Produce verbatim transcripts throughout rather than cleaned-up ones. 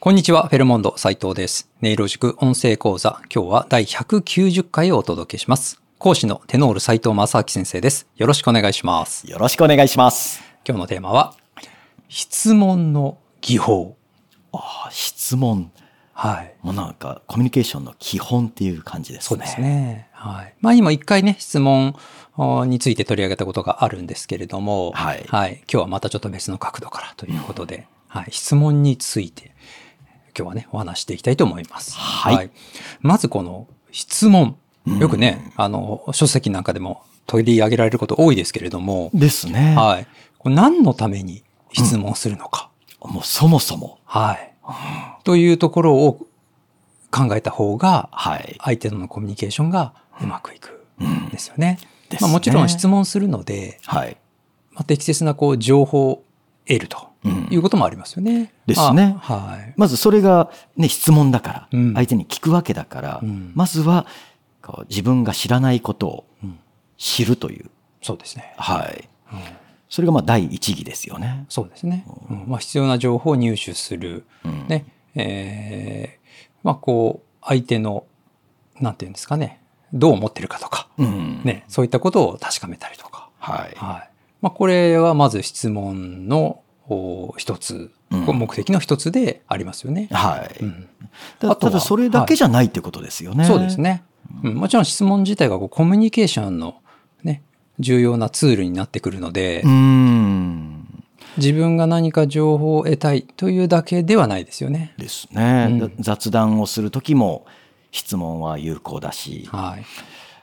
こんにちは、フェルモンド斉藤です。音色塾音声講座、今日はだいひゃくきゅうじゅっかいをお届けします。講師のテノール斉藤正明先生です。よろしくお願いします。 よろしくお願いします。 今日のテーマは、質問の技法。 ああ、質問。 はい。 もうなんかコミュニケーションの基本っていう感じですね。 そうですね。はい。まあ今一回ね、質問について取り上げたことがあるんですけれども、 はい。 はい。今日はまたちょっと別の角度からということで、うん、はい。質問について、今日はね、お話していきたいと思います。 はい。はい、 まずこの質問。よくね、うん、あの、書籍なんかでも取り上げられること多いですけれども。 ですね。 はい。これ何のために質問するのか。 うん、もうそもそも。 はい。うん、というところを考えた方が、はい、相手とのコミュニケーションがうまくいくんですよね。うん、まあ、もちろん質問するので、はい、まあ、適切なこう情報を得るということもありますよね。うん、 ですね。 はい、 まずそれが、ね、質問だから、うん、相手に聞くわけだから、うん、まずはこう自分が知らないことを知るという。うん、 そうですね。 はい。うん、それがまあ第一義ですよね。 そうですね。うんまあ、必要な情報を入手する。うんねえーまあこう相手のなんていうんですかね、どう思ってるかとか、うんね、そういったことを確かめたりとか、はいはいまあ、これはまず質問の一つ、うん、目的の一つでありますよね。 はい。うん、ただそれだけじゃないってことですよね。 はい、そうですね。うん、もちろん質問自体がこうコミュニケーションのね重要なツールになってくるので。うん自分が何か情報を得たいというだけではないですよね。 ですね。うん、雑談をするときも質問は有効だし。はい。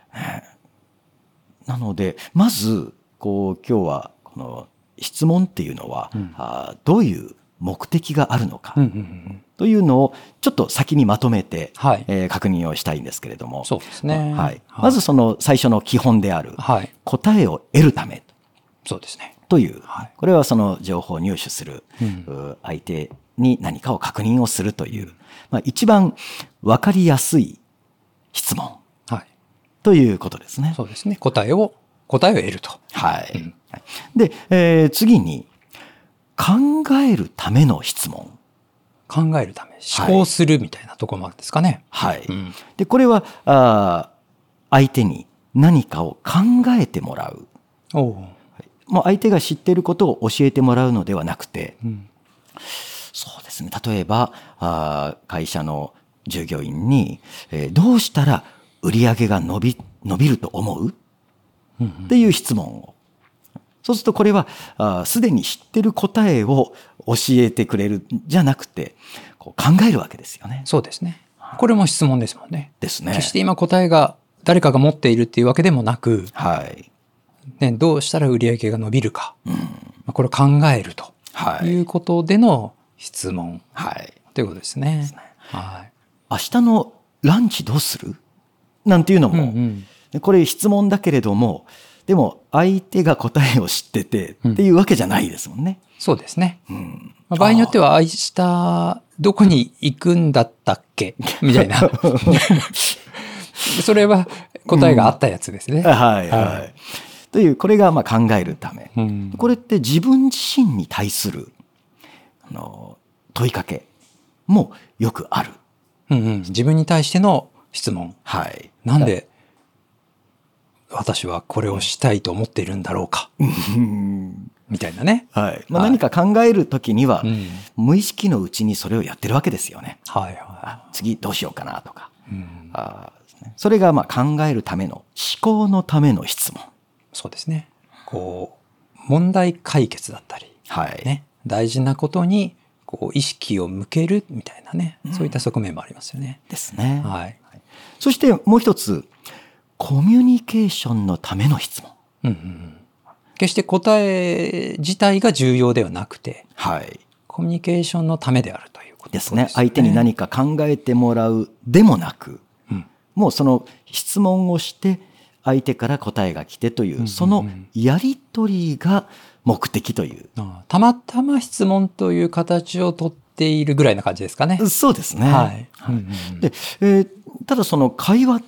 なのでまずこう今日はこの質問っていうのは、うん、あどういう目的があるのかというのをちょっと先にまとめて、はいえー、確認をしたいんですけれども。 そうですね。 はい。まずその最初の基本である、はい、答えを得るため。 そうですね。 という、はい、これはその情報を入手する、うん、相手に何かを確認をするという、まあ、一番分かりやすい質問、はい、ということですね。 そうですね。答えを答えを得ると。 はい。うん、で、えー、次に考えるための質問。 考えるため、思考するみたいなところもあるんですかね。 はい。うん、でこれはあ相手に何かを考えてもらう。おうもう相手が知っていることを教えてもらうのではなくて、うん、そうですね。例えばあ会社の従業員に、えー、どうしたら売り上げが伸び伸びると思う、うんうん、っていう質問を。そうするとこれはあすでに知ってる答えを教えてくれるじゃなくてこう考えるわけですよね。 そうですね。これも質問ですもんね。 ですね。 決して今答えが誰かが持っているっていうわけでもなく、はい。ね、どうしたら売り上げが伸びるか、うん、これを考えるということでの質問、はい、ということですね。ですね。 はい、明日のランチどうするなんていうのも、うんうん、これ質問だけれどもでも相手が答えを知っててっていうわけじゃないですもんね。 うん、そうですね。うんまあ、場合によっては明日どこに行くんだったっけみたいなそれは答えがあったやつですね。 うん、はいはい、はいというこれがまあ考えるため、うん、これって自分自身に対するあの問いかけもよくある、 うんうん、自分に対しての質問、はい、なんで私はこれをしたいと思っているんだろうかみたいなね、 はいまあ、何か考えるときには、はい、無意識のうちにそれをやってるわけですよね、はいはい、次どうしようかなとか、うん、あそれがまあ考えるための思考のための質問。 そうですね。こう問題解決だったり、はいね、大事なことにこう意識を向けるみたいなね、うん、そういった側面もありますよね。 ですね。はい。そしてもう一つ、コミュニケーションのための質問。うんうん、 決して答え自体が重要ではなくて、はい、コミュニケーションのためであるということですね。 ですね。相手に何か考えてもらうでもなく、うん、もうその質問をして相手から答えが来てという、そのやり取りが目的という、 うんうんうん、たまたま質問という形をとっているぐらいな感じですかね。 そうですね。はい。はい、うんうん、で、えー、ただその会話って、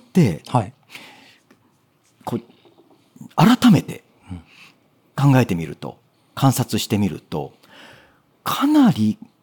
はい、こう改めて考えてみると、観察してみると、かなり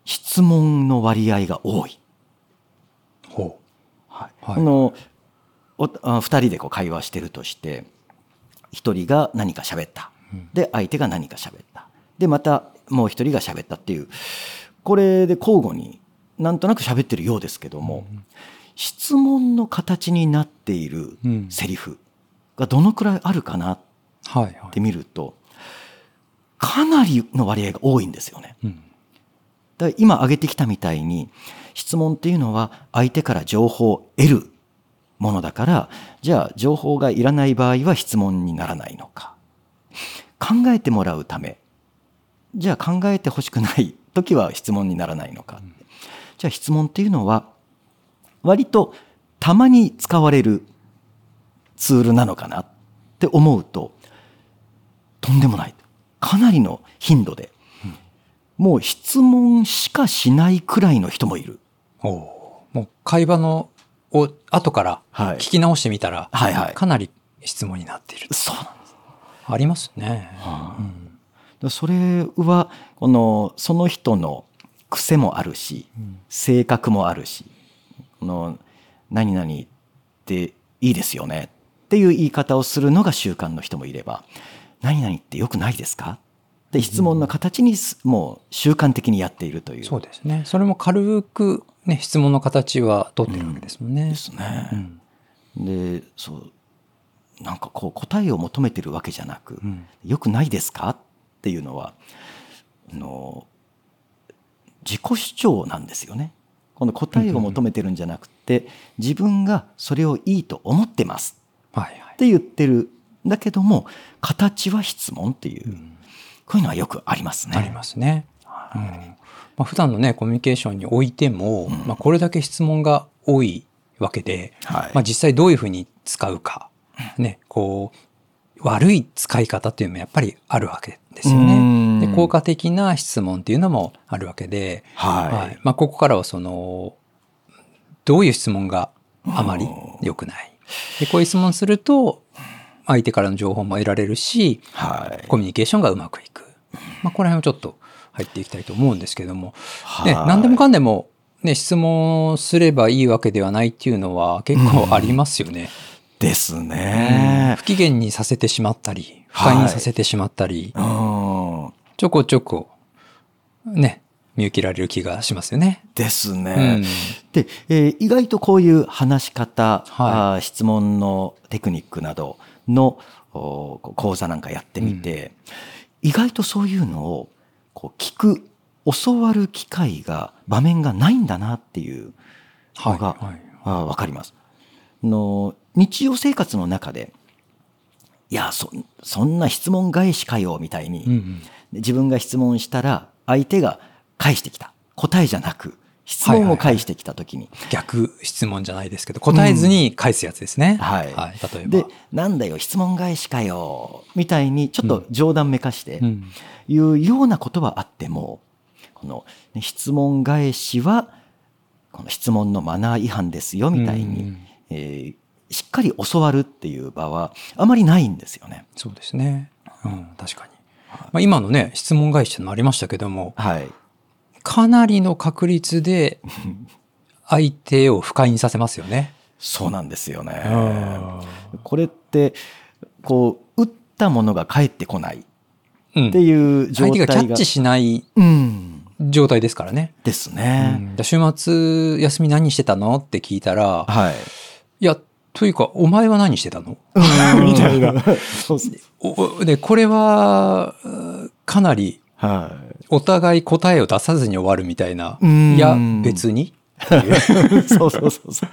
質問の割合が多い。 ほう。 はい。はい、あのおふたりでこう会話してるとして、ひとりが何か喋った。で、相手が何か喋った。で、またもうひとりが喋ったっていう、これで交互になんとなく喋ってるようですけども、うん、質問の形になっているセリフがどのくらいあるかなって見ると、かなりの割合が多いんですよね。うん、だから今挙げてきたみたいに、質問っていうのは相手から情報を得るものだから、じゃあ情報がいらない場合は質問にならないのか。考えてもらうため、じゃあ考えてほしくない時は質問にならないのか。うん、じゃあ質問っていうのは割とたまに使われるツールなのかなって思うと、とんでもない。かなりの頻度で、うん、もう質問しかしないくらいの人もいる。 おもう会話のを後から聞き直してみたら、はいはいはい、かなり質問になっている。 そうなんです。 ありますね。 はあうん、それはこのその人の癖もあるし、うん、性格もあるし、この何々っていいですよねっていう言い方をするのが習慣の人もいれば、何々って良くないですかって質問の形にもう習慣的にやっているという、うん、 そうですね。それも軽く、ね、質問の形は取ってるわけですもんね。 うん、ですね。うん、でそうなんかこう答えを求めてるわけじゃなく、うん、良くないですかっていうのはあの自己主張なんですよね。この答えを求めてるんじゃなくて、自分がそれをいいと思ってますって言ってるんだけども、形は質問っていう、うん、こういうのはよくありますね。 ありますね。うんまあ、普段のねコミュニケーションにおいても、うんまあ、これだけ質問が多いわけで、はいまあ、実際どういうふうに使うか、ね、こう悪い使い方っていうのもやっぱりあるわけですよね。で効果的な質問っていうのもあるわけで、はいはいまあ、ここからはそのどういう質問があまり良くない。でこういう質問すると相手からの情報も得られるし、はい、コミュニケーションがうまくいく。まあ、この辺をちょっと入っていきたいと思うんですけども、ね、何でもかんでも、ね、質問すればいいわけではないっていうのは結構ありますよね。 うん、ですね、 うん。不機嫌にさせてしまったり、不快にさせてしまったり、はい、ちょこちょこね、見受けられる気がしますよね。 ですね。うん、で、えー、意外とこういう話し方、はい、質問のテクニックなどの講座なんかやってみて、うん、意外とそういうのをこう聞く、教わる機会が場面がないんだなっていうのが、はいはい、分かります。の日常生活の中で、いや そ, そんな質問返しかよみたいに、うんうん、自分が質問したら相手が返してきた答えじゃなく質問を返してきたときに、はいはいはい、 逆質問じゃないですけど答えずに返すやつですね、うんはいはい、例えばでなんだよ質問返しかよみたいにちょっと冗談めかして言うようなことはあっても、この、ね、質問返しはこの質問のマナー違反ですよみたいに、うんえー、しっかり教わるっていう場はあまりないんですよね。 そうですね、うん、確かに、まあ、今のね質問返しってのありましたけども、はいかなりの確率で相手を不快にさせますよね。 そうなんですよね。これってこう打ったものが返ってこないっていう状態が、うん、相手がキャッチしない状態ですからね。 ですね。 うん、週末休み何してたのって聞いたら、はい、いやというかお前は何してたのみたいな。でこれはかなりはい、お互い答えを出さずに終わるみたいな。いや別にそうそうそうそう。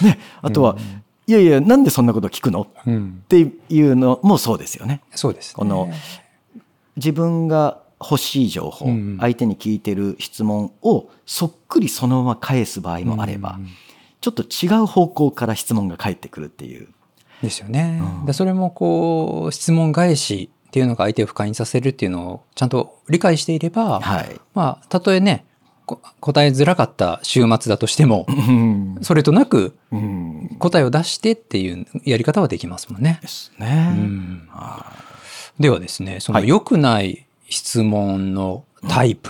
ね、あとは、うん、いやいやなんでそんなこと聞くの、うん、っていうのもそうですよね。 そうですね。 この自分が欲しい情報、うん、相手に聞いてる質問をそっくりそのまま返す場合もあれば、うん、ちょっと違う方向から質問が返ってくるっていう。 ですよね。うん、でそれもこう質問返しっていうのが相手を不快にさせるっていうのをちゃんと理解していれば、はい、まあたとえね答えづらかった週末だとしても、うん、それとなく答えを出してっていうやり方はできますもんね。 ですね。うん、 ではですね、その良くない質問のタイプ、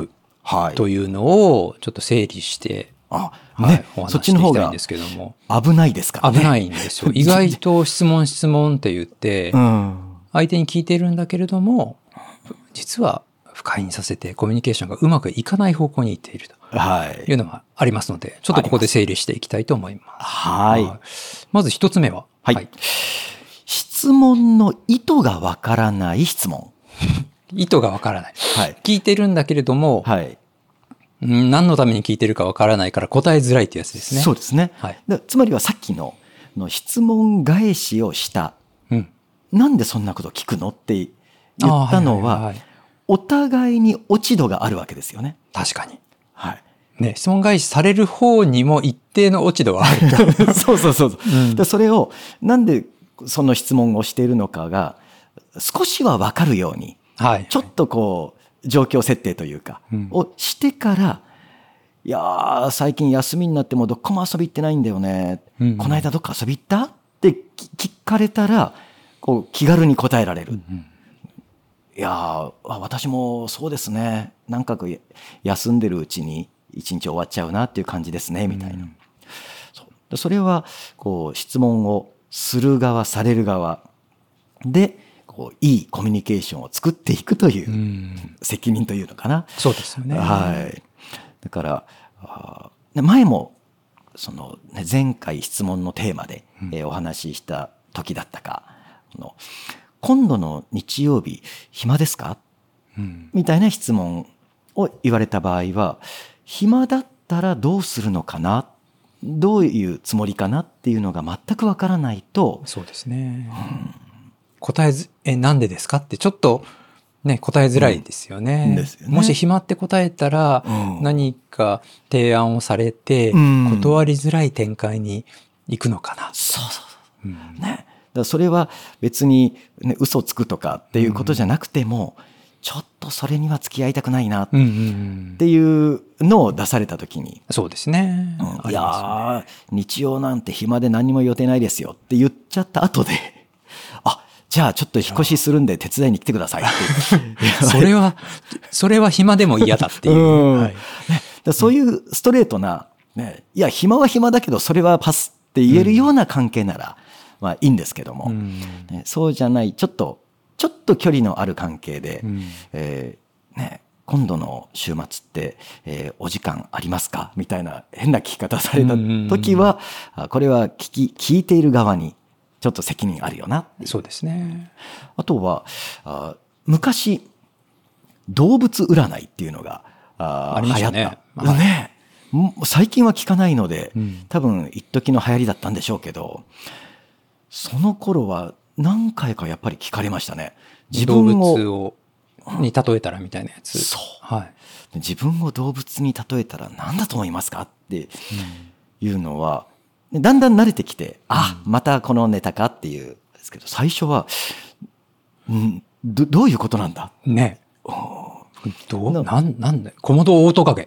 というのをちょっと整理して、 あ、ね、はい、 お話ししていきたいんですけども。 危ないですからね。 危ないんですよ。意外と質問質問って言って、うん、相手に聞いてるんだけれども、実は不快にさせてコミュニケーションがうまくいかない方向に行っているというのがありますので、ちょっとここで整理していきたいと思います。 はい。 まず一つ目は、 はい。はい、質問の意図がわからない質問。 意図がわからない、 はい。 聞いてるんだけれども、はい、何のために聞いてるかわからないから答えづらいってやつですね。 そうですね。はい、つまりはさっきのの質問返しをした、うん。なんでそんなこと聞くのって言ったのは、はいはいはい、お互いに落ち度があるわけですよね。 確かに。 はい。 ね、質問返しされる方にも一定の落ち度はあると。 そうそうそうそう、うん、で。それをなんでその質問をしているのかが少しは分かるように、はい、ちょっとこう状況設定というか、うん、をしてから、いやー最近休みになってもどこも遊び行ってないんだよね、うん、この間どっか遊び行ったって聞かれたらこう気軽に答えられる、うんうん、いやー私もそうですね、なんか休んでるうちに一日終わっちゃうなっていう感じですねみたいな、うん、そ, それはこう質問をする側される側でこういいコミュニケーションを作っていくという責任というのかな、うん、 そうですよね。 はい。だから前もその、ね、前回質問のテーマで、うんえー、お話しした時だったか、の今度の日曜日暇ですか、うん、みたいな質問を言われた場合は、暇だったらどうするのかな、どういうつもりかなっていうのが全くわからないと。 そうですね、うん、答えずえなんでですかってちょっとね答えづらいですよね。うん、ですよね。もし暇って答えたら、うん、何か提案をされて、うん、断りづらい展開に行くのかな。 そうそうそう、うん、ね。だからそれは別に、ね、嘘つくとかっていうことじゃなくても、うん、ちょっとそれには付き合いたくないなっていうのを出された時に、 そうですね、 うん、いや日曜なんて暇で何も予定ないですよって言っちゃった後で、あ、じゃあちょっと引っ越しするんで手伝いに来てくださいってそれはそれは暇でも嫌だっていう、うんはいね、だそういうストレートな、ね、いや暇は暇だけどそれはパスって言えるような関係なら、うん、まあいいんですけども、うんね、そうじゃないちょっとちょっと距離のある関係で、うんえーね、今度の週末って、えー、お時間ありますかみたいな変な聞き方された時は、うんうん、これは聞き、聞いている側にちょっと責任あるよな。 そうですね。 あとはあ昔動物占いっていうのが あ, ありましたね。 流行った、はいね、最近は聞かないので、うん、多分一時の流行りだったんでしょうけど、その頃は何回かやっぱり聞かれましたね。 自分を動物をに例えたらみたいなやつ。 そう、はい、自分を動物に例えたら何だと思いますかっていうのは、うん、だんだん慣れてきて、あ、うん、またこのネタかっていうんですけど、最初は、うん、ど, どういうことなんだね。どうなんなんだよ。コモドオオトカゲ。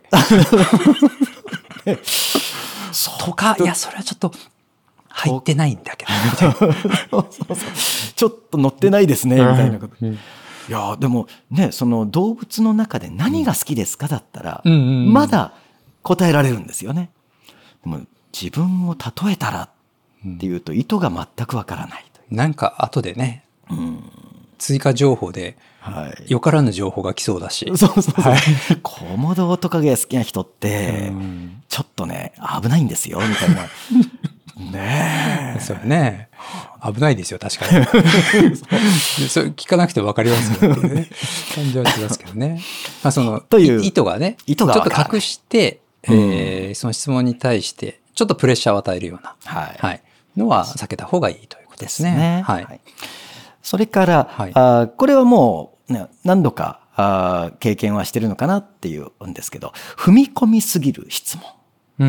とか、いやそれはちょっと入ってないんだけどそうそうちょっと乗ってないですねみたいなこと、うん、いやでもね、その動物の中で何が好きですかだったら、うん、まだ答えられるんですよね。でも自分を例えたらっていうと意図が全くわからないという、 なんか後でね、うん、追加情報でよからぬ情報が来そうだし、 そうそうそう、はい、コモドオオトカゲ好きな人ってちょっとね危ないんですよみたいなねえ。 そうね。危ないですよ、確かに。それ聞かなくて分かりますよっていうね、感じはしますけどね。まあその、という意図がね、意図がちょっと隠して、うん、えー、その質問に対して、ちょっとプレッシャーを与えるような、はいはい、のは避けた方がいいということですね。ですね。はい。はい、 それから、はい、あこれはもう、ね、何度かあ経験はしてるのかなっていうんですけど、踏み込みすぎる質問。 うん、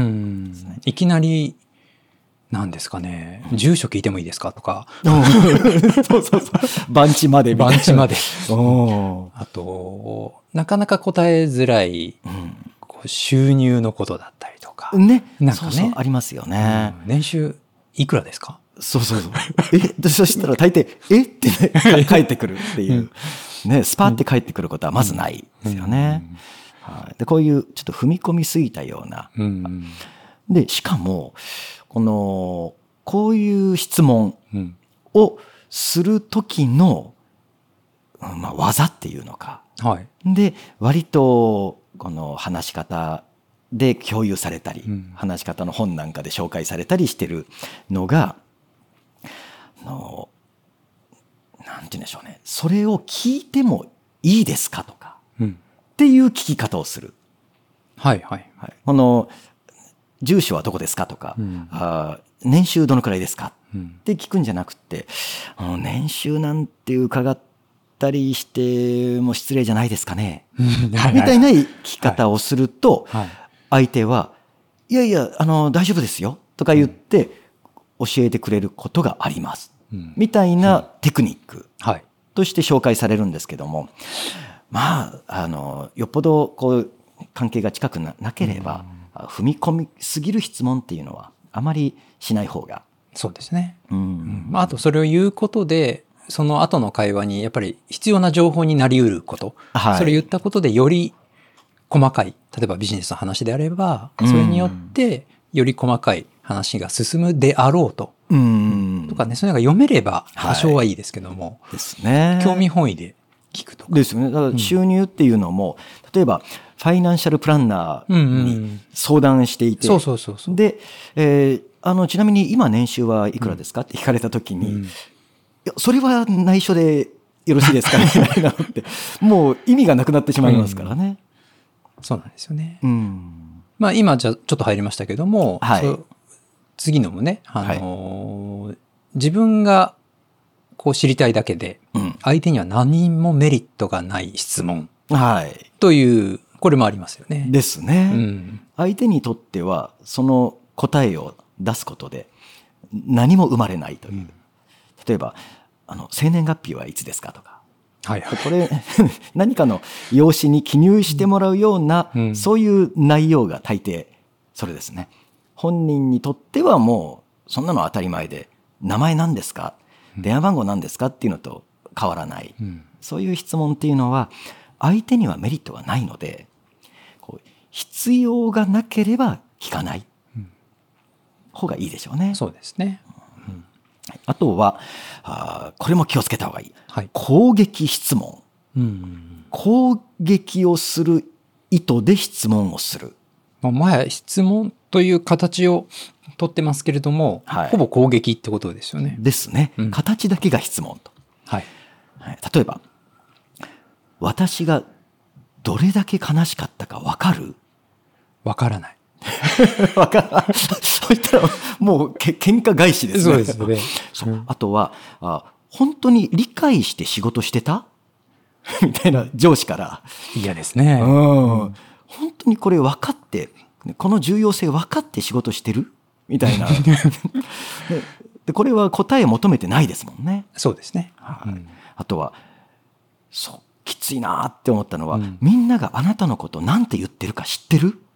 ね、いきなり、なんですかね、住所聞いてもいいですかとか。 そうそうそう。番地までみたいな。 番地まで。あと、なかなか答えづらい、うん、こう収入のことだったりとか。 ね。なんかね。そうそうありますよね、 うん。年収いくらですか？ そうそうそう。え、そしたら大抵、えってね、返ってくるっていう。ね、スパって返ってくることはまずないですよね。 はい、でこういうちょっと踏み込みすぎたような、うん、でしかもこのこういう質問をする時の、まあ、技っていうのか、はい、で割とこの話し方で共有されたり、うん、話し方の本なんかで紹介されたりしてるのがあのなんて言うんでしょうね、それを聞いてもいいですかとか、うん、っていう聞き方をする。 はいはいはい。 この住所はどこですかとか、うん、あ年収どのくらいですか、うん、って聞くんじゃなくて、あの年収なんて伺ったりしても失礼じゃないですかねみたいな聞き方をすると、はいはい、相手はいやいやあの大丈夫ですよとか言って教えてくれることがあります、うん、みたいなテクニックとして紹介されるんですけども、まああのよっぽどこう関係が近く な, なければ、うん、踏み込みすぎる質問っていうのはあまりしない方が。 そうですね、うんうん、あとそれを言うことでその後の会話にやっぱり必要な情報になりうること、はい、それを言ったことでより細かい、例えばビジネスの話であればそれによってより細かい話が進むであろうと、うん、とかね、そういうのが読めれば多少はいいですけども、はい、ですね、興味本位で聞くとかですよね。だから収入っていうのも、うん、例えばファイナンシャルプランナーに相談していて、 そうそうそうそう。 で、えー、あのちなみに今年収はいくらですか、うん、って聞かれたときに、うん、いやそれは内緒でよろしいですかみたいなのってもう意味がなくなってしまいますからね。 うん、そうなんですよね。うん、まあ今じゃちょっと入りましたけども、はい、次のもね、あのーはい、自分がこう知りたいだけで、うん、相手には何もメリットがない質問、はい、というこれもありますよね。 ですね、うん。相手にとってはその答えを出すことで何も生まれないという。うん、例えばあの生年月日はいつですかとか、はいはい、これ何かの用紙に記入してもらうような、うん、そういう内容が大抵それですね。本人にとってはもうそんなの当たり前で、名前何ですか、うん、電話番号何ですかっていうのと変わらない、うん、そういう質問っていうのは相手にはメリットがないので、こう必要がなければ聞かない方がいいでしょうね。 そうですね。 うん、あとはあこれも気をつけた方がいい、はい、攻撃質問、うん、攻撃をする意図で質問をする。 前質問という形をとってますけれども、はい、ほぼ攻撃ってことですよね。 ですね、うん、形だけが質問と、はいはい、例えば私がどれだけ悲しかったか分かる？ 分からない分からないそういったらもうけ喧嘩返しですね。 そうですね。 そう、あとはあ本当に理解して仕事してたみたいな上司から嫌ですね、 うん、うん、本当にこれ分かってこの重要性分かって仕事してるみたいなでこれは答え求めてないですもんね。 そうですね、 はい、うん、あとはそうきついなって思ったのは、うん、みんながあなたのことなんて言ってるか知ってる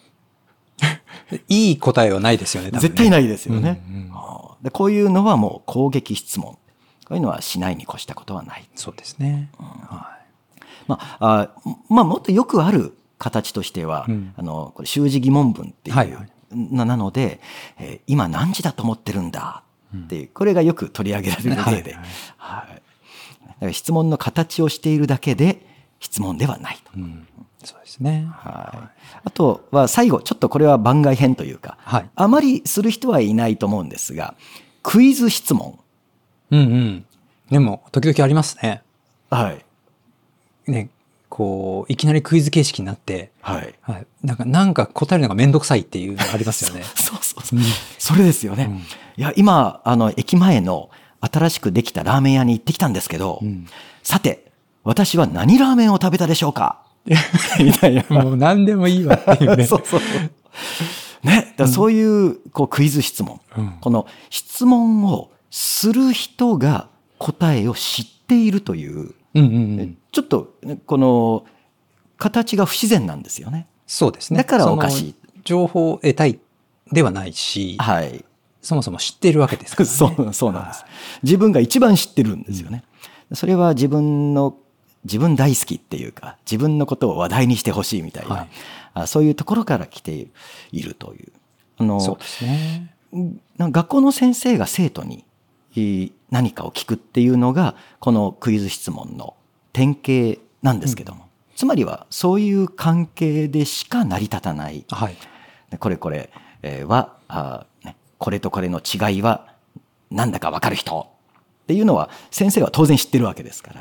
いい答えはないですよ ね, ね絶対ないですよね、うんうん、でこういうのはもう攻撃質問、こういうのはしないに越したことはない。そうですね、うん、はい、まあ、あまあもっとよくある形としては、うん、あのこれ習字疑問文っていう、はいはい、な, なので、えー、今何時だと思ってるんだっていう、うん、これがよく取り上げられる例で、はいはいはい、だから質問の形をしているだけで質問ではないと、うん、 そうですね、 はい、あとは最後ちょっとこれは番外編というか、はい、あまりする人はいないと思うんですが、クイズ質問、 うんうん、でも時々ありますね。 はいね、こういきなりクイズ形式になって、はいはい、なんかなんか答えるのがめんどくさいっていうのがありますよね。 そうそうそう、うん、それですよね、うん、いや今あの駅前の新しくできたラーメン屋に行ってきたんですけど、うん、さて私は何ラーメンを食べたでしょうかみたいなもう何でもいいわっていうねそうそうね、だそういう、こうクイズ質問、うん、この質問をする人が答えを知っているという、うんうんうん、ちょっとこの形が不自然なんですよね。 そうですね。 だからおかしい。 情報を得たいではないし、はい、そもそも知っているわけですからね。 そう、そうなんです。自分が一番知ってるんですよね。うん、それは自分の自分大好きっていうか、自分のことを話題にしてほしいみたいな、はい、あそういうところから来ているという。あのそうですね。 学校の先生が生徒に何かを聞くっていうのがこのクイズ質問の典型なんですけども、うん、つまりはそういう関係でしか成り立たない、はい、これこれはあ、ね、これとこれの違いは何だか分かる人っていうのは先生は当然知ってるわけですから、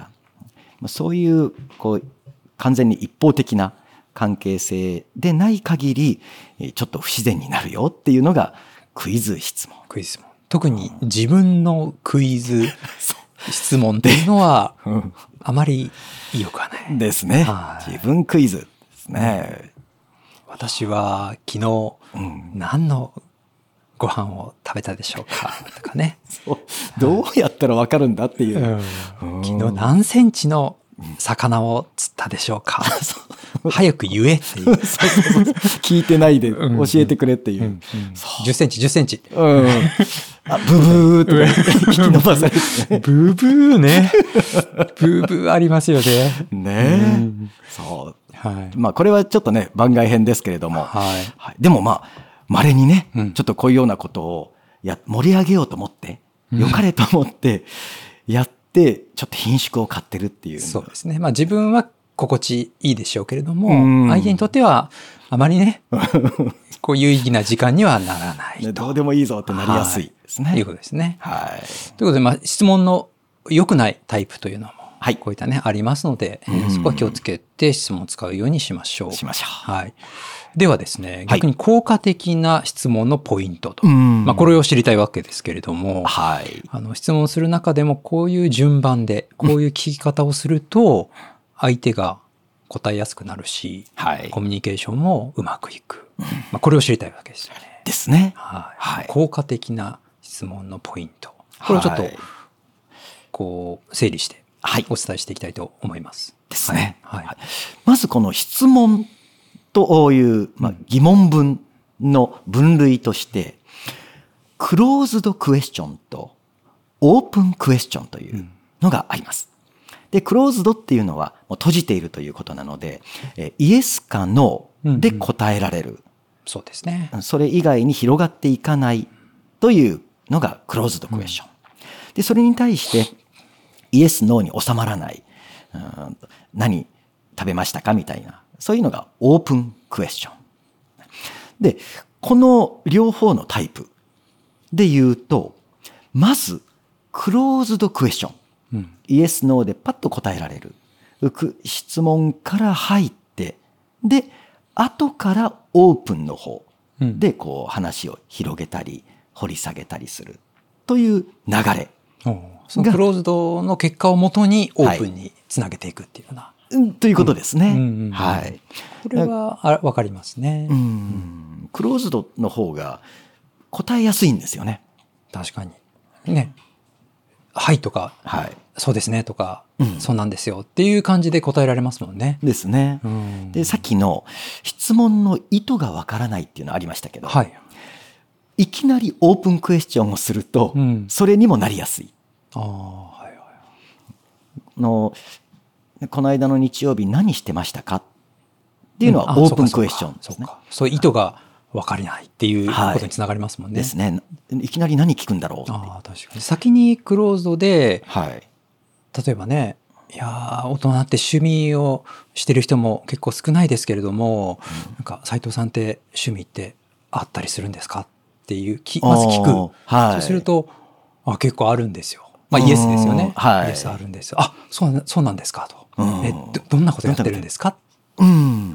そういうこう完全に一方的な関係性でない限りちょっと不自然になるよっていうのがクイズ質問。 クイズ質問。特に自分のクイズ質問っていうのはあまり良くはないですね。自分クイズですね。 私は昨日何のご飯を食べたでしょうかとかね。 そうどうやったら分かるんだっていう。 うん、昨日何センチの魚を釣ったでしょうか。早く言えっていう。そうそうそう聞いてないで教えてくれっていう。うんうん、 じゅっセンチじゅっセンチ。 うん、あブブーとか引き伸ばされて、ね。 ブブーね。ブブーありますよね。 ねえ、うん。そう。はい、まあこれはちょっとね番外編ですけれども、はいはい、でもまあ稀にね、うん、ちょっとこういうようなことをや盛り上げようと思って、良かれと思ってやってちょっと品種を買ってるっていう。 そうですね。まあ自分は心地いいでしょうけれども、相手にとってはあまりね、こう有意義な時間にはならないと。 どうでもいいぞってなりやすいですね。 はい、ということですね。 はい。 ということで、まあ質問の良くないタイプというのも、はい、こういったねありますので、えー、そこは気をつけて質問を使うようにしましょう。 しましょう。 はい。ではですね、逆に効果的な質問のポイントと、はい、まあこれを知りたいわけですけれども、はい、あの質問する中でもこういう順番でこういう聞き方をすると相手が答えやすくなるし、はい、コミュニケーションもうまくいく、まあこれを知りたいわけですよね。 ですね。 はい。はい、効果的な質問のポイント、これをちょっとこう整理してお伝えしていきたいと思います。 ですね。はいはい、まずこの質問という、まあ、疑問文の分類として、クローズドクエスチョンとオープンクエスチョンというのがあります。で、クローズドっていうのはもう閉じているということなので、イエスかノーで答えられる。うんうん、 そうですね。 それ以外に広がっていかないというのがクローズドクエスチョン。うん、で、それに対してイエスノーに収まらない。うん、何食べましたかみたいな。そういうのがオープンクエスチョン。で、この両方のタイプで言うと、まず、クローズドクエスチョン。うん、イエス、ノーでパッと答えられる。質問から入って、で、後からオープンの方でこう話を広げたり、掘り下げたりするという流れ。 そのクローズドの結果をもとにオープンにつなげていくっていうような。はいということですね。 うんうんうん、はい。これはわかりますね、 うん。クローズドの方が答えやすいんですよね。 確かに。ね。はいとか、はい、そうですねとか、うん、そうなんですよっていう感じで答えられますもんね。 ですね。うん、で、さっきの質問の意図がわからないっていうのありましたけど、はい、いきなりオープンクエスチョンをすると、うん、それにもなりやすい。あ、はいはい、のこの間の日曜日何してましたかっていうのはオープンクエスチョンですね。 そうか、そういう意図が分かりないっていうことにつながりますもんね。 はい、ですね。いきなり何聞くんだろう。 ああ、確かに。先にクローズドで、はい、例えばね、いや大人って趣味をしてる人も結構少ないですけれども、うん、なんか斉藤さんって趣味ってあったりするんですかっていうきまず聞く。はい、そうするとあ結構あるんですよ。まあイエスですよね。はい、イエスあるんです。あ、そうそうなんですかと。え ど, どんなことやってるんですか、うん、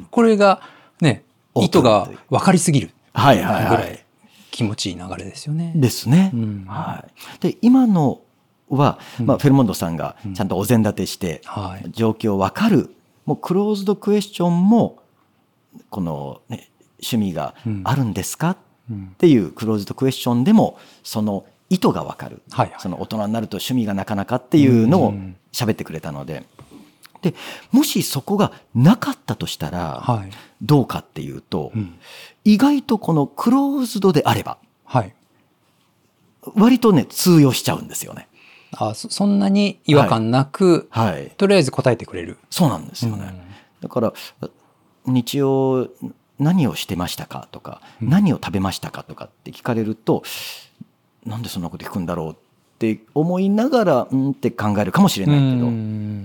これがね意図が分かりすぎるぐらい気持ちいい流れですよね。 ですね。うん、はい、で今のは、まあ、フェルモンドさんがちゃんとお膳立てして、うん、状況分かるもうクローズドクエスチョンもこの、ね、趣味があるんですか、うん、っていうクローズドクエスチョンでもその意図が分かる、はいはい、その大人になると趣味がなかなかっていうのを喋ってくれたので。でもしそこがなかったとしたらどうかっていうと、はいうん、意外とこのクローズドであれば、はい、割とね通用しちゃうんですよね。 あ、そ、そんなに違和感なく、 はいはい、 とりあえず答えてくれる。 そうなんですよね。うん、だから日曜何をしてましたかとか、うん、何を食べましたかとかって聞かれると、なんでそんなこと聞くんだろうって思いながらうんって考えるかもしれないけど、うん、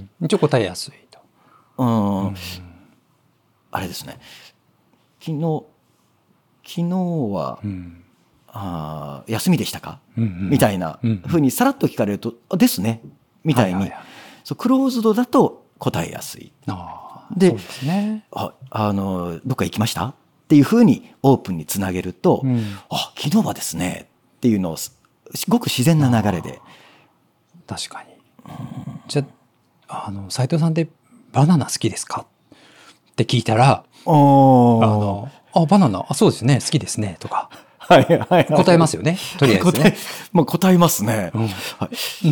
一応答えやすいと。 うん、うん、あれですね、昨日昨日は、うん、あ休みでしたか、うんうん、みたいなふうにさらっと聞かれると、あですねみたいに、はいはいはい、そうクローズドだと答えやすい。 あで、そうですね、 ああのどっか行きましたっていうふうにオープンにつなげると、うん、あ昨日はですねっていうのをすごく自然な流れで。 確かに、うん、じゃあ、あの斉藤さんってバナナ好きですかって聞いたら、あのあバナナあそうですね好きですねとか。はいはいはい、答えますよね、とりあえずね。 答え、まあ、答えますね、うんはい、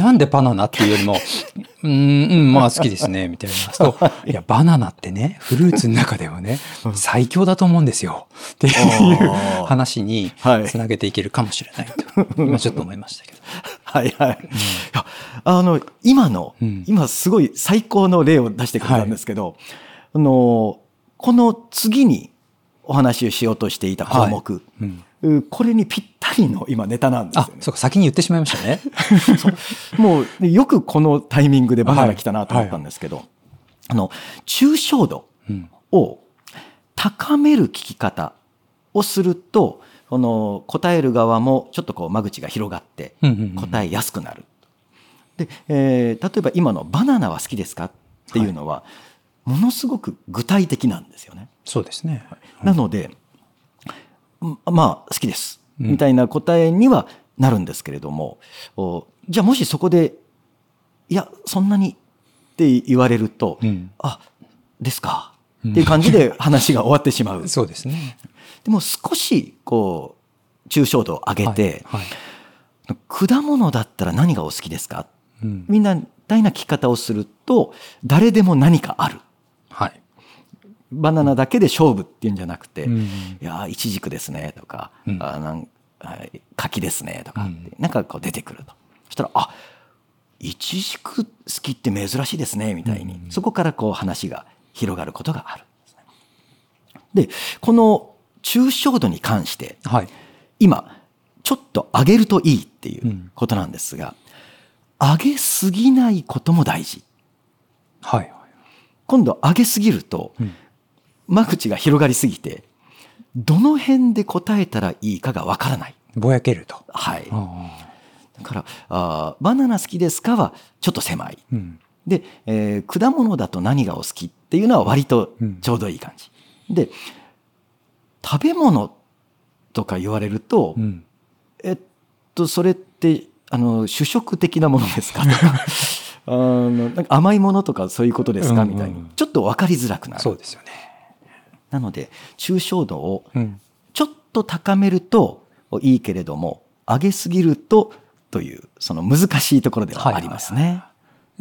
なんでバナナっていうよりもうーん、うん、まあ好きですねみたいなと、いやバナナってねフルーツの中ではね最強だと思うんですよっていう話につなげていけるかもしれないと、今ちょっと思いましたけど。 はいはい、うん、いやあの今の、うん、今すごい最高の例を出してくれたんですけど、はい、あのこの次にお話をしようとしていた項目、はいうん、これにぴったりの今ネタなんですよね。 あ、そうか、先に言ってしまいましたね。 そうもうよくこのタイミングでバナナ来たなと思ったんですけど、はいはい、あの抽象度を高める聞き方をすると、この答える側もちょっとこう間口が広がって答えやすくなる。で、えー、例えば今のバナナは好きですかっていうのは、ものすごく具体的なんですよね。 そうですね。 なので、まあ好きですみたいな答えにはなるんですけれども、うん、じゃあもしそこでいやそんなにって言われると、うん、あですかっていう感じで話が終わってしまう。 そうですね。 でも少しこう抽象度を上げて、はいはい、果物だったら何がお好きですか、うん、みんな大な聞き方をすると誰でも何かある。 はい、 バナナだけで勝負っていうんじゃなくて、うん、いやイチジクですねとか、うん、あなん柿ですねとかって、うん、なんかこう出てくると、そしたらあイチジク好きって珍しいですねみたいに、うん、そこからこう話が広がることがあるんですね。でこの抽象度に関して、はい、今ちょっと上げるといいっていうことなんですが、うん、上げすぎないことも大事。 はい、 今度上げすぎると、うん、間口が広がりすぎてどの辺で答えたらいいかがわからない。 ぼやけると。 はい。だからあバナナ好きですかはちょっと狭い。うん、で、えー、果物だと何がお好きっていうのは割とちょうどいい感じ。うん、で食べ物とか言われると、うん、えっとそれってあの主食的なものですかとか。あのなんか甘いものとかそういうことですかみたいにちょっと分かりづらくなる。 そうですよね。 なので抽象度をちょっと高めるといいけれども上げすぎるとというその難しいところではありますね。はいはいはい、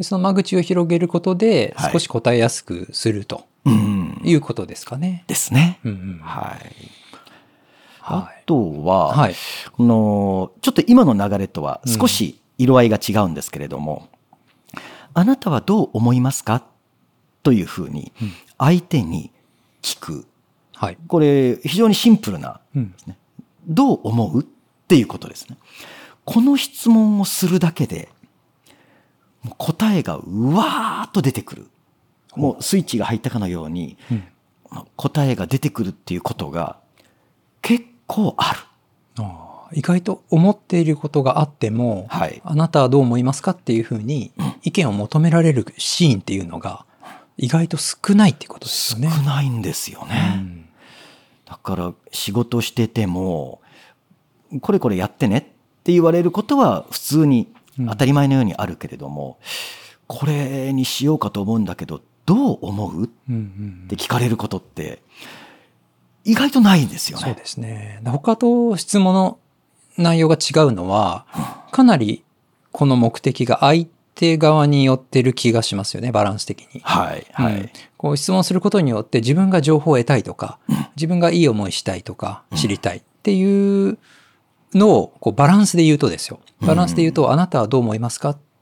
でその間口を広げることで少し答えやすくするということですかね。 ですね。うんうん、はい。あとは、はい、このちょっと今の流れとは少し色合いが違うんですけれども、うん、あなたはどう思いますかというふうに相手に聞く、はい、これ非常にシンプルなですね、うん、どう思うっていうことですね。この質問をするだけでもう答えがうわーっと出てくる。もうスイッチが入ったかのように、うん、答えが出てくるっていうことが結構ある。 ああ、意外と思っていることがあっても、はい、あなたはどう思いますかっていうふうに意見を求められるシーンっていうのが意外と少ないっていうことですよね。 少ないんですよね。うん、だから仕事しててもこれこれやってねって言われることは普通に当たり前のようにあるけれども、うん、これにしようかと思うんだけどどう思うって聞かれることって意外とないんですよね。 そうですね。他と質問の内容が違うのは、かなりこの目的が相手側によってる気がしますよね、バランス的に。 はいはい。うん、 こう質問することによって自分が情報を得たいとか、うん、自分がいい思いしたいとか、知りたいっていうのをこうバランスで言うとですよ。バランスで言うと、あなたはどう思いますか？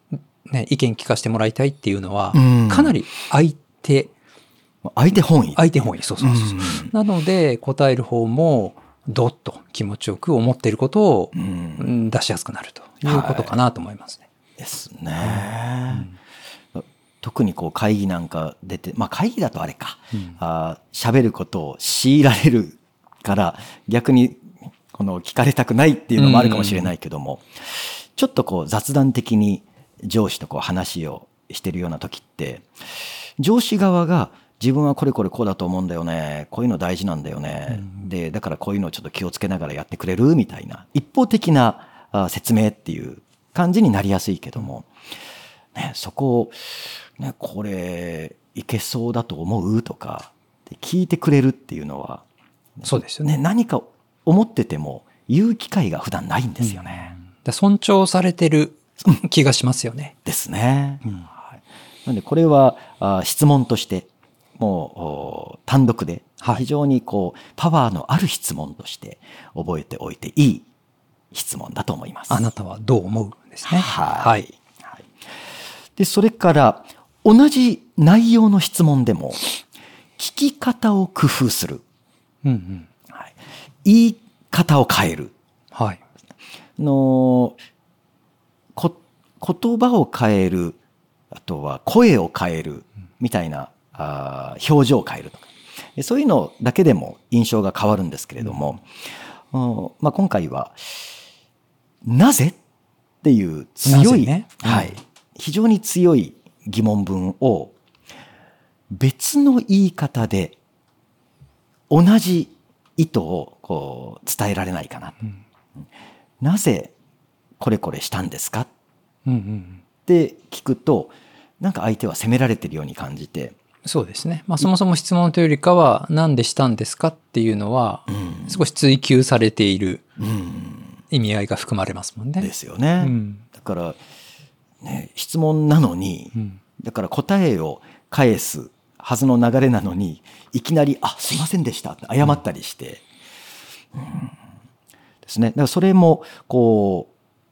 ね、意見聞かせてもらいたいっていうのは、 うん、 かなり相手、 相手本位。 相手本位、そうそうそう。うん、なので、答える方も、どっと気持ちよく思っていることを出しやすくなるということかなと思いますね。 はい、ですね。うん、特にこう会議なんか出て、まあ会議だとあれか、うん、あ喋ることを強いられるから逆にこの聞かれたくないっていうのもあるかもしれないけども、うん、ちょっとこう雑談的に上司とこう話をしてるような時って、上司側が自分はこれこれこうだと思うんだよね、こういうの大事なんだよね、うん、でだからこういうのをちょっと気をつけながらやってくれるみたいな一方的な説明っていう感じになりやすいけども、ね、そこを、ね、これいけそうだと思うとか聞いてくれるっていうのは、 そうですよね、 何か思ってても言う機会が普段ないんですよね。 うん、尊重されてる気がしますよね。 ですね。うん、はい、なのでこれはあ質問としてもう単独で非常にこうパワーのある質問として覚えておいていい質問だと思います。 あなたはどう思うですね。 はい。はい、でそれから同じ内容の質問でも聞き方を工夫する、うんうんはい、言い方を変える、はい、のこ言葉を変える、あとは声を変えるみたいな、あ表情を変えるとか、そういうのだけでも印象が変わるんですけれども、うんまあ、今回はなぜっていう強い、ねうんはい、非常に強い疑問文を別の言い方で同じ意図をこう伝えられないかな、うん、なぜこれこれしたんですか、うんうん、って聞くとなんか相手は責められているように感じて、 そうですね、まあ、そもそも質問というよりかはなんでしたんですかっていうのは少し追求されている意味合いが含まれますもんね。 ですよね、うん、だから、ね、質問なのに、うん、だから答えを返すはずの流れなのにいきなりあすいませんでしたって謝ったりして、うんうん、ですね。だからそれもこ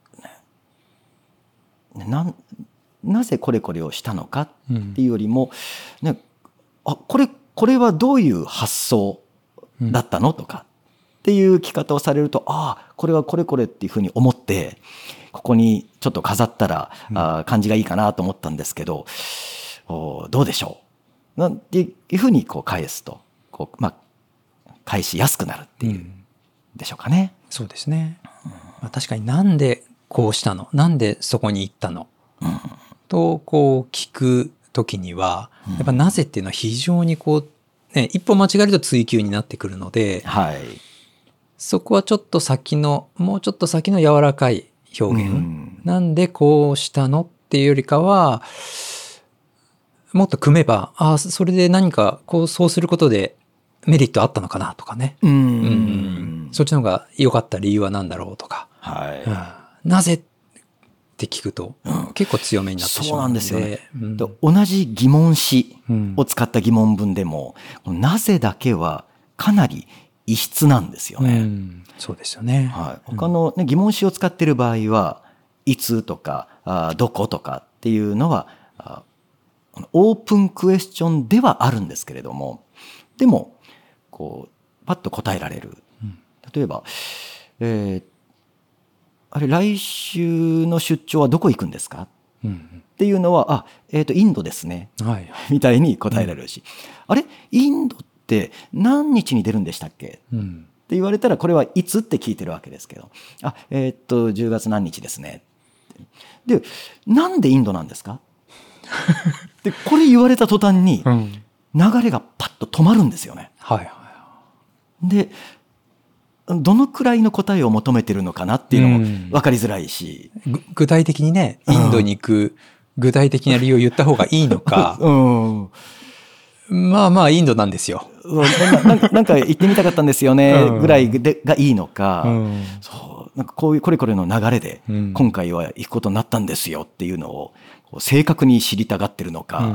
うななぜこれこれをしたのかっていうよりも、うんね、あこれこれはどういう発想だったの、うん、とかっていう聞き方をされるとああこれはこれこれっていうふうに思ってここにちょっと飾ったら、うん、あ感じがいいかなと思ったんですけどおどうでしょうなんていうふうにこう返すとこう、まあ、返しやすくなるっていう、うん、でしょうかね。 そうですね、うんまあ、確かになんでこうしたのなんでそこに行ったの、うんとこう聞くときにはやっぱなぜっていうのは非常にこう、ね、一歩間違えると追求になってくるので、はい、そこはちょっと先のもうちょっと先の柔らかい表現、うん、なんでこうしたのっていうよりかはもっと組めばあそれで何かこうそうすることでメリットあったのかなとかね、うんうん、そっちの方が良かった理由は何だろうとか、はいうん、なぜって聞くと、うん、結構強めになってしまうので、そうなんですよね、 うん、同じ疑問詞を使った疑問文でも、うん、なぜだけはかなり異質なんですよね、うん、 そうですよね、 はい、他の、ね、疑問詞を使っている場合はいつとかあどことかっていうのはあオープンクエスチョンではあるんですけれどもでもこうパッと答えられる、うん、例えば、えーあれ来週の出張はどこ行くんですか、うん、っていうのはあ、えーとインドですね、はい、みたいに答えられるし、うん、あれインドって何日に出るんでしたっけ、うん、って言われたらこれはいつって聞いてるわけですけどあえっ、ー、とじゅうがつ何日ですねでなんでインドなんですかでこれ言われた途端に流れがパッと止まるんですよね、はいはい、でどのくらいの答えを求めてるのかなっていうのも分かりづらいし、 うん、具体的にねインドに行く具体的な理由を言った方がいいのか、うん、まあまあインドなんですよな, な, なんか行ってみたかったんですよねぐらいでがいいのか、うん、そうなんかこういうこれこれの流れで今回は行くことになったんですよっていうのを正確に知りたがってるのか、うん、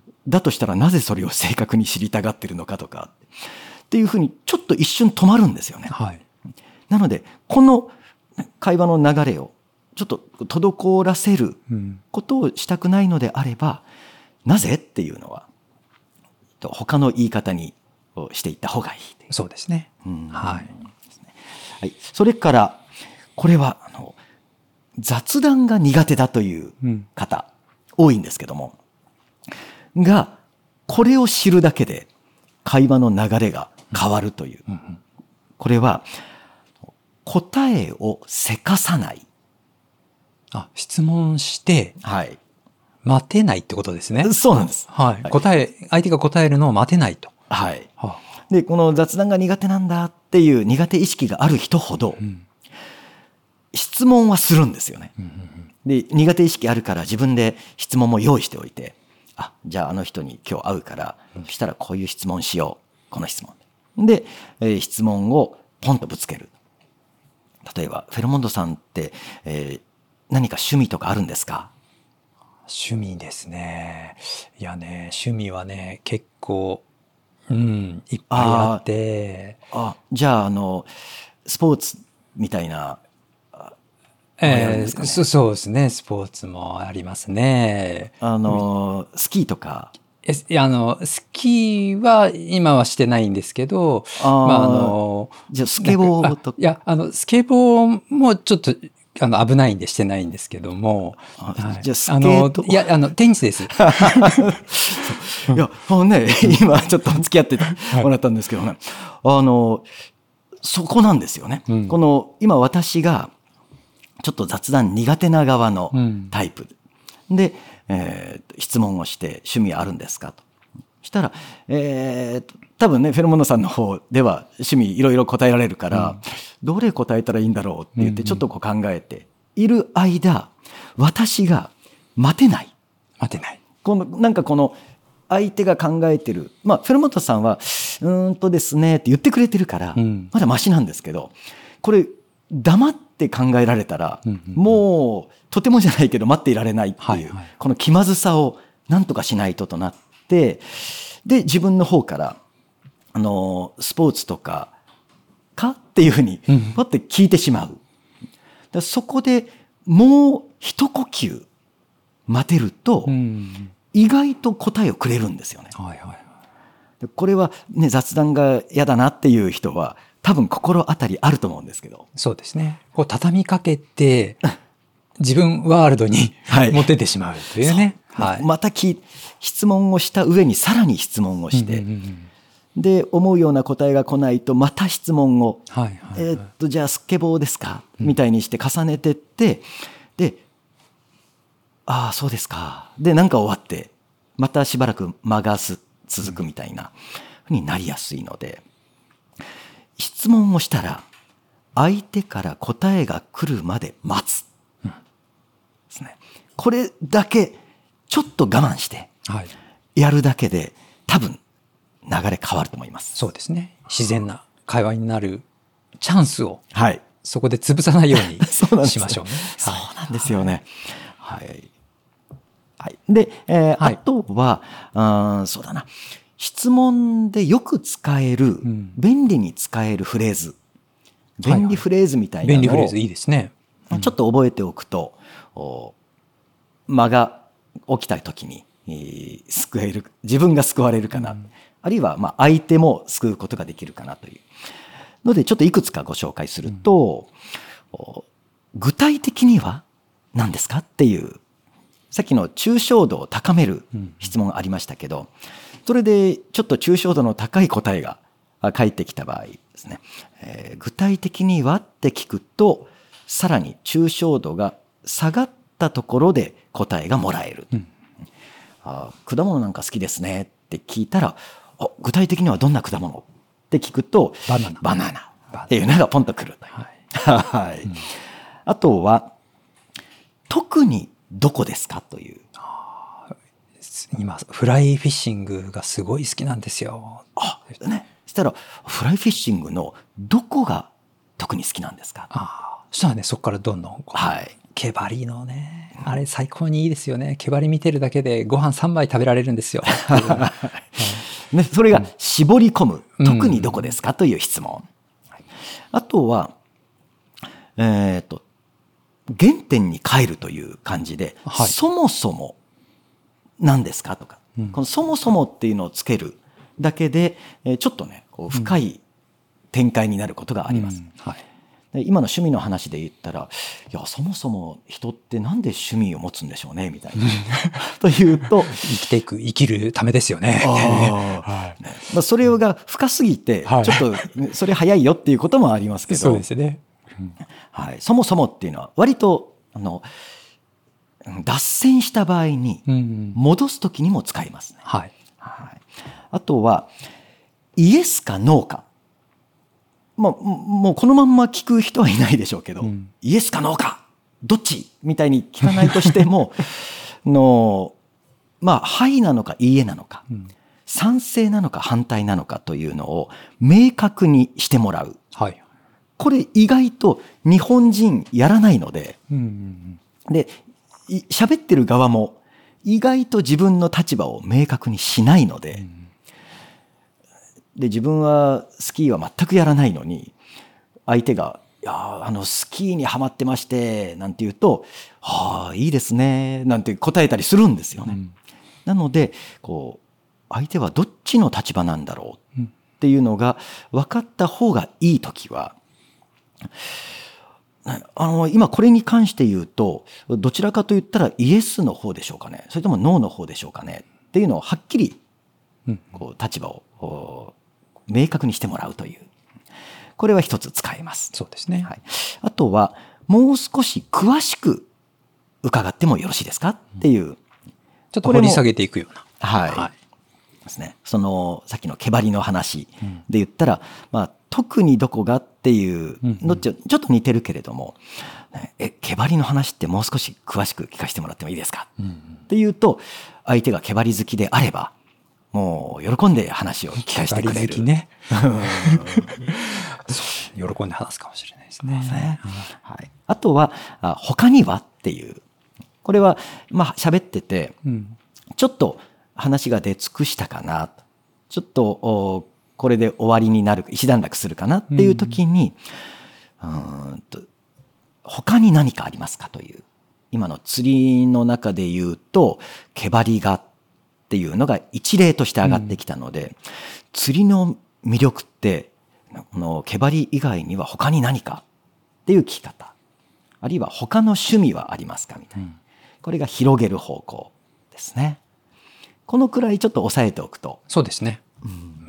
だとしたらなぜそれを正確に知りたがってるのかとかっていうふうにちょっと一瞬止まるんですよね、はい、なのでこの会話の流れをちょっちょっと滞らせることをしたくないのであれば、うん、なぜっていうのは他の言い方にしていった方がいい。 そうですね。 うん、 はい。 はい。それからこれはあの雑談が苦手だという方、うん、多いんですけども、がこれを知るだけで会話の流れが変わるという。うんうん、これは答えをせかさない。 あ、質問して、はい。待てないってことですね。 そうなんです。 はい。答え、相手が答えるのを待てないと。 はい。はあ、で、この雑談が苦手なんだっていう苦手意識がある人ほど、うん、質問はするんですよね。うんうんうん、で、苦手意識あるから自分で質問も用意しておいて、あ、じゃああの人に今日会うから、うん、したらこういう質問しよう。この質問。で、えー、質問をポンとぶつける。例えば、フェルモンドさんって、えー、何か趣味とかあるんですか？ 趣味ですね。いやね、趣味はね、結構、うん、いっぱいあって。 あ、じゃあ、あの、スポーツみたいな、 えー、そ, そうですね。スポーツもありますね。 あの、スキーとか。 えいやあのスキーは今はしてないんですけど、あ、まああのじゃあスケボーとか。 いやあのスケボーもちょっとあの危ないんでしてないんですけども、 はい、じゃあスケート、 あのいやあのテニスです。いやもうね今ちょっと付き合ってもらったんですけどね、はい、あのそこなんですよね。うん、この今私がちょっと雑談苦手な側のタイプ、うん、で。えー、質問をして趣味あるんですかとしたら、えー、多分ねフェルモンドさんの方では趣味いろいろ答えられるから、うん、どれ答えたらいいんだろうって言ってちょっとこう考えている間、私が待てない待てないこのなんかこの相手が考えてる、まあフェルモンドさんはうーんとですねって言ってくれてるから、うん、まだマシなんですけど、これ黙って考えられたら、うんうんうん、もうとてもじゃないけど待っていられないっていう、はいはい、この気まずさを何とかしないととなって、で自分の方からあのスポーツとかかっていうふうにパッて聞いてしまう。だそこでもう一呼吸待てると、うん、意外と答えをくれるんですよね。はいはいはい、これは、ね、雑談が嫌だなっていう人は多分心当たりあると思うんですけど。 そうですね。こう畳みかけて自分ワールドに、はい、持ってってしまうというね。 はい、またき質問をした上にさらに質問をして、うんうんうん、で思うような答えが来ないとまた質問を、はいはいはい、えー、っとじゃあスケボーですか、うん、みたいにして重ねてって、でああそうですかでなんか終わってまたしばらく間がす続くみたいなふうになりやすいので、質問をしたら相手から答えが来るまで待つ、うん、ですね。これだけちょっと我慢してやるだけで多分流れ変わると思います。 そうですね。自然な会話になるチャンスをそこで潰さないようにしましょうね。 そうなんですよね。はい。はい、で、えーはい、あとはあそうだな質問でよく使える、うん、便利に使えるフレーズ、便利フレーズみたいなのを、 便利フレーズいいですね。 ちょっと覚えておくと、間が起きた時に救える、自分が救われるかな、うん、あるいはまあ相手も救うことができるかなというので、ちょっといくつかご紹介すると、うん、具体的には何ですかっていう、さっきの抽象度を高める質問がありましたけど、それでちょっと抽象度の高い答えが返ってきた場合ですね、えー、具体的にはって聞くと、さらに抽象度が下がったところで答えがもらえる。うん、あ、果物なんか好きですねって聞いたら、あ、具体的にはどんな果物って聞くと、 バナナ。 バナナっていうのがポンとくる。はい。はい。うん、あとは、特にどこですかという。 今フライフィッシングがすごい好きなんですよ。 あ、ね。そしたらフライフィッシングのどこが特に好きなんですか。 ああ、そしたらねそこからどんどん、はい、毛針のね、あれ最高にいいですよね。毛針見てるだけでご飯さんばい食べられるんですよ。 ね、それが絞り込む、うん、特にどこですかという質問。うん、あとはえっと原点に帰るという感じで、 はい、 そもそも何ですかとか、うん、このそもそもっていうのをつけるだけで、ちょっとね、こう深い展開になることがあります。うん、はい、で今の趣味の話で言ったら、いや、そもそも人ってなんで趣味を持つんでしょうねみたいな。というと、 生きていく、生きるためですよね。 はい、ね、まあ、それが深すぎて、ちょっとそれ早いよっていうこともありますけど、 そうですね。 うん、はい、そもそもっていうのは割とあの脱線した場合に戻すときにも使いますね。 うんうん、はいはい、あとはイエスかノーか、まあ、もうこのまんま聞く人はいないでしょうけど、うん、イエスかノーかどっちみたいに聞かないとしてもの、まあ、はいなのかいいえなのか、うん、賛成なのか反対なのかというのを明確にしてもらう、 はい、 これ意外と日本人やらないので、うんうんうん、で喋ってる側も意外と自分の立場を明確にしないので、うん、で自分はスキーは全くやらないのに相手がいやあのスキーにはまってましてなんて言うと、はあいいですねなんて答えたりするんですよね。うん、なのでこう相手はどっちの立場なんだろうっていうのが分かった方がいいときは、あの今これに関して言うとどちらかと言ったらイエスの方でしょうかね、それともノーの方でしょうかねっていうのをはっきりこう立場を明確にしてもらうという、これは一つ使えます。 そうですね。 はい、あとはもう少し詳しく伺ってもよろしいですかっていう、うん、 ちょっと掘り下げていくような、 はい、はい、ですね。そのさっきの毛針の話で言ったら、うん、まあ特にどこがっていうのちょっと似てるけれども、え毛針の話ってもう少し詳しく聞かせてもらってもいいですか、うんうん、っていうと相手が毛針好きであればもう喜んで話を聞かせてくれる。毛針好きね。 喜んで話すかもしれないですね。ね、 はい、あとはあ他にはっていう、これはまあ喋ってて、うん、ちょっと話が出尽くしたかな、ちょっとこれで終わりになる一段落するかなっていう時に、うん、うんと他に何かありますかという、今の釣りの中で言うと毛針がっていうのが一例として上がってきたので、うん、釣りの魅力ってこの毛針以外には他に何かっていう聞き方、あるいは他の趣味はありますかみたいな、うん、これが広げる方向ですね。このくらいちょっと押さえておくと、 そうですね、うん、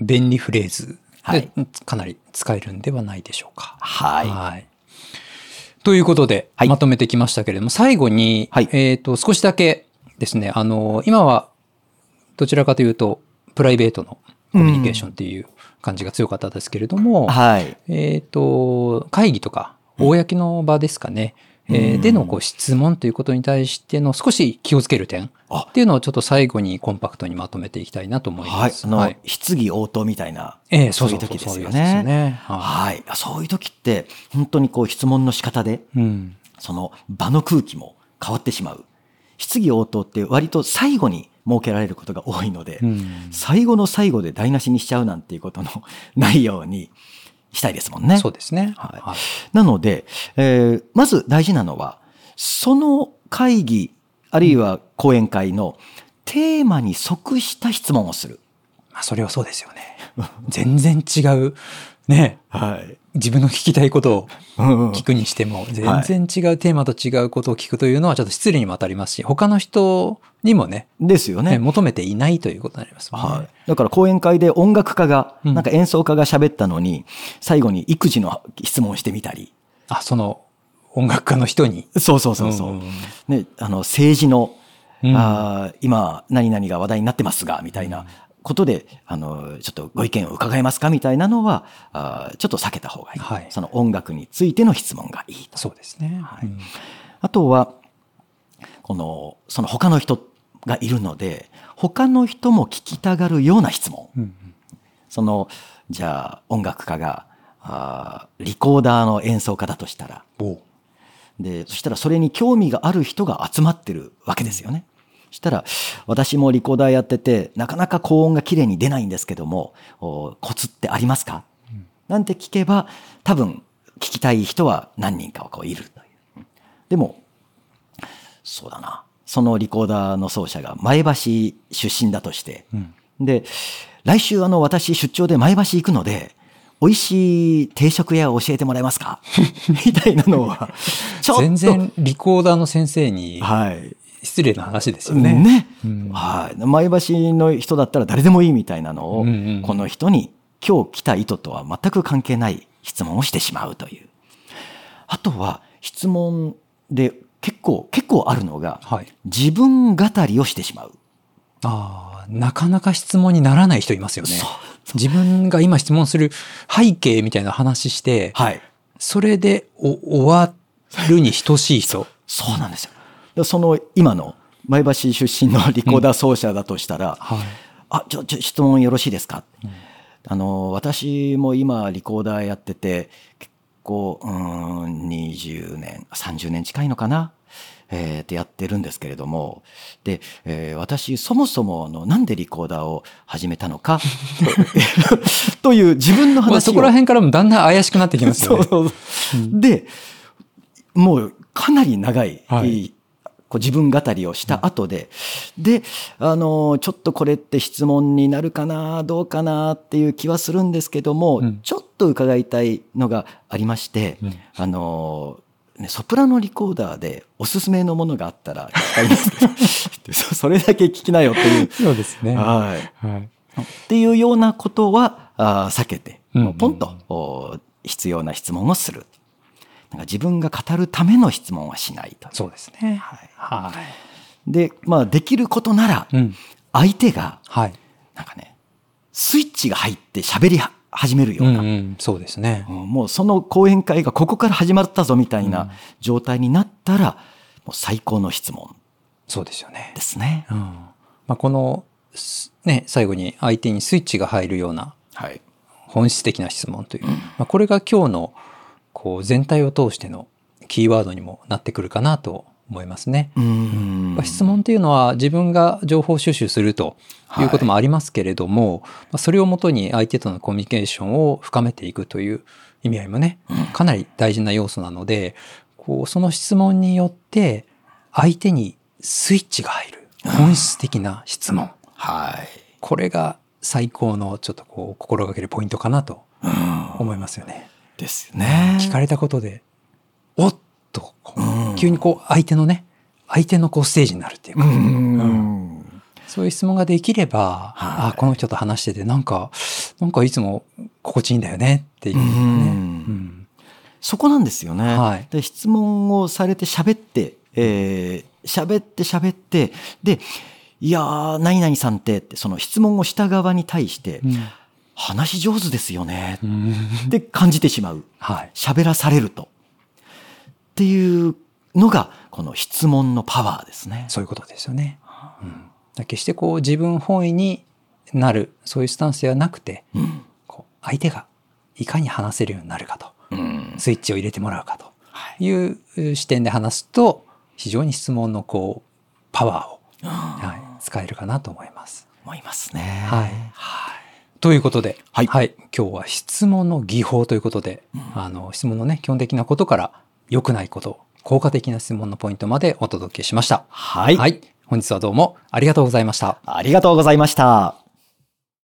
便利フレーズでかなり使えるんではないでしょうか。 はい、 はい、ということで、はい、まとめてきましたけれども、最後に、はい、えーと、少しだけですね、あの今はどちらかというとプライベートのコミュニケーションっていう感じが強かったですけれども、うん、はい、えーと会議とか公の場ですかね、うん、えー、でのこう質問ということに対しての少し気をつける点っていうのをちょっと最後にコンパクトにまとめていきたいなと思います。 はい、あの、はい、質疑応答みたいな、 えー、 そういう時ですよね。はい、そういう時って本当にこう質問の仕方で、うん、その場の空気も変わってしまう。質疑応答って割と最後に設けられることが多いので、うん、最後の最後で台無しにしちゃうなんていうことのないようにしたいですもんね。 そうですね。 はいはい、なので、えー、まず大事なのはその会議あるいは講演会のテーマに即した質問をする。 まあ、それはそうですよね。全然違うね、はい、自分の聞きたいことを聞くにしても、全然違うテーマと違うことを聞くというのはちょっと失礼にも当たりますし、他の人にもね、 ですよね、 求めていないということになりますもんね。 はい、だから講演会で音楽家が、なんか演奏家が喋ったのに、うん、最後に育児の質問をしてみたり。 あ、その音楽家の人に。 そうそうそうそう。うんうん、ね、あの政治の、うん、あ今何々が話題になってますがみたいな。うんことであのちょっとご意見を伺えますかみたいなのはあちょっと避けた方がいい、はい、その音楽についての質問がいいと。 そうですね、 はい、うん、あとはこのその他の人がいるので他の人も聞きたがるような質問、うんうん、そのじゃあ音楽家があリコーダーの演奏家だとしたらでそしたらそれに興味がある人が集まってるわけですよね。そしたら私もリコーダーやっててなかなか高音がきれいに出ないんですけどもコツってありますか、うん、なんて聞けば多分聞きたい人は何人かはこういるという。 でもそうだな、そのリコーダーの奏者が前橋出身だとして、うん、で来週あの私出張で前橋行くので美味しい定食屋を教えてもらえますかみたいなのはちょっと全然リコーダーの先生に失礼な話ですよね。 ね、うん、はい、前橋の人だったら誰でもいいみたいなのを、うんうん、この人に今日来た意図とは全く関係ない質問をしてしまうという。あとは質問で結構結構あるのが、はい、自分語りをしてしまう。 ああ、なかなか質問にならない人いますよね。自分が今質問する背景みたいな話して、はい、それでお終わるに等しい人。 そ, そうなんですよ。その今の前橋出身のリコーダー奏者だとしたら、うん、はい、あ、ちょ、ちょ、質問よろしいですか、うん、あの、私も今リコーダーやってて、結構、うーん、にじゅうねん、さんじゅうねん近いのかな、えー、ってやってるんですけれども、で、えー、私そもそものなんでリコーダーを始めたのかと, という自分の話を、まあ、 そこら辺からもだんだん怪しくなってきますよね。そうそう、 うん、で、もうかなり長い、はい、こう自分語りをした後で、うん、で、あのちょっとこれって質問になるかなどうかなっていう気はするんですけども、うん、ちょっと伺いたいのがありまして、うん、あのソプラノリコーダーでおすすめのものがあったら聞きたいんですけどそれだけ聞きなよっていう。 そうですね。 はい。はい、っていうようなことはあ避けて、うんうん、ポンと必要な質問をする。なんか自分が語るための質問はしないと。 そうですね。 はい。はい、で、まあできることなら、相手が、はい、なんかね、スイッチが入って喋り始めるような、うんうん、 そうですね、 もうその講演会がここから始まったぞみたいな状態になったら、もう最高の質問。 そうですよね。 ですね。 うん、まあ、このね、最後に相手にスイッチが入るような本質的な質問という、はい、まあ、これが今日のこう全体を通してのキーワードにもなってくるかなと思いますね。うん、質問っていうのは自分が情報収集するということもありますけれども、はい、それをもとに相手とのコミュニケーションを深めていくという意味合いもね、かなり大事な要素なので、こうその質問によって相手にスイッチが入る本質的な質問、はい、これが最高のちょっとこう心がけるポイントかなと思いますよね。 ですよね。 聞かれたことでおっとこう急にこう相手のね相手のこうステージになるっていうか、うんうん、そういう質問ができれば、はい、あこの人と話しててなんかなんかいつも心地いいんだよねっていうね、うんうん、 そこなんですよね。はい、で質問をされて喋って、えー、喋って喋ってでいやー何々さんってってその質問をした側に対して、うん、話上手ですよねって感じてしまう。はい、喋らされるとっていうのがこの質問のパワーですね。 そういうことですよね。うん、決してこう自分本位になるそういうスタンスではなくて、うん、こう相手がいかに話せるようになるかと、うん、スイッチを入れてもらうかという視点で話すと非常に質問のこうパワーを、はい、使えるかなと思います。 思いますね。 はい。はいということで、はいはい、今日は質問の技法ということで、うん、あの質問のね基本的なことから良くないこと、効果的な質問のポイントまでお届けしました。はい。はい、本日はどうもありがとうございました。 ありがとうございました。